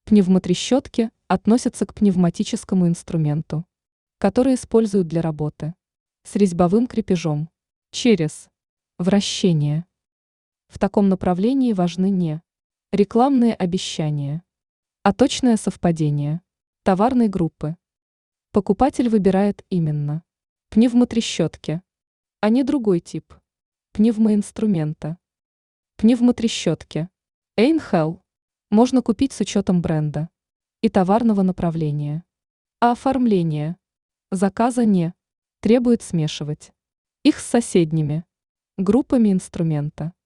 Пневмотрещотки относятся к пневматическому инструменту, который используют для работы с резьбовым крепежом через вращение. В таком направлении важны не рекламные обещания, а точное совпадение товарной группы. Покупатель выбирает именно пневмотрещотки, а не другой тип пневмоинструмента. Пневмотрещотки Einhell можно купить с учетом бренда и товарного направления, а оформление заказа не требует смешивать их с соседними группами инструмента.